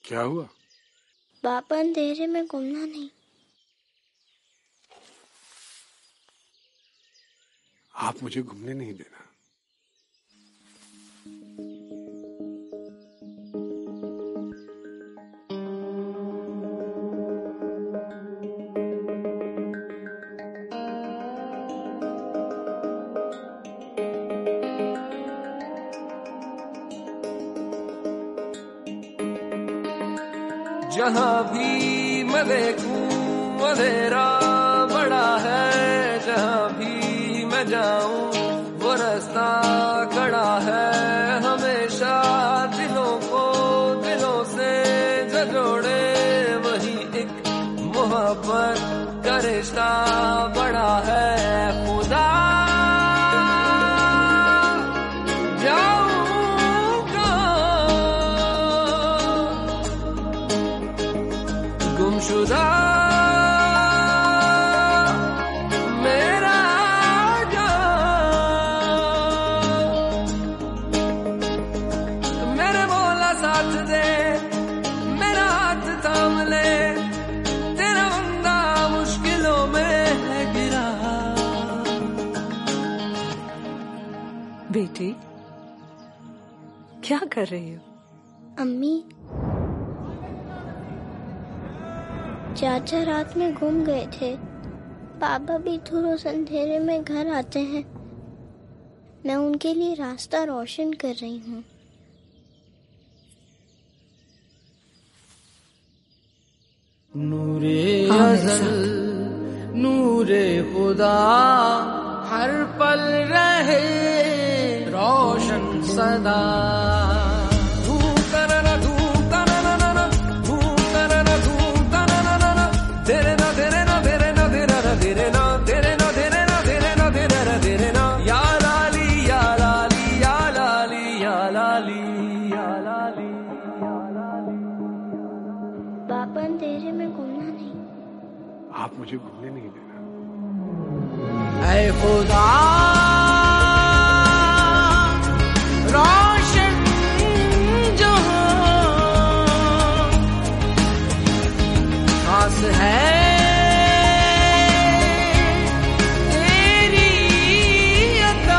क्या हुआ? पापा अंधेरे में घूमना नहीं। आप मुझे घूमने नहीं देना। जहाँ भी मैं देखूं अंधेरा बड़ा है, जहाँ भी मैं जाऊं वो रास्ता खड़ा है। हमेशा दिलों को दिलों से जो जोड़े वही एक मोहब्बत का रिश्ता बड़ा है। खुदा गुमशुदा मेरा मेरे मौला साथ दे, मेरा हाथ थाम ले, तेरा बंदा मुश्किलों में है गिरा। बेटी क्या कर रही हो? अम्मी, चाचा रात में घूम गए थे। पापा भी थोड़ा सा अंधेरे में घर आते हैं। मैं उनके लिए रास्ता रोशन कर रही हूँ। नूरे अज़ल नूरे खुदा हर पल रहे रोशन सदा। पापा अंधेरे में घूमना नहीं। आप मुझे घूमने नहीं देना। ऐ खुदा रोशन जहां खास है तेरी अता,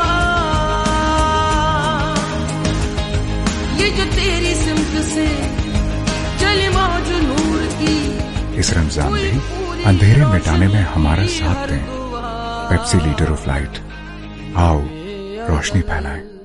ये जो तेरी सिमत से चले मौज नूर की। इस रमजान में अंधेरे मिटाने में हमारा साथ दें। पेप्सी लीडर ऑफ लाइट, आओ रोशनी फैलाएं।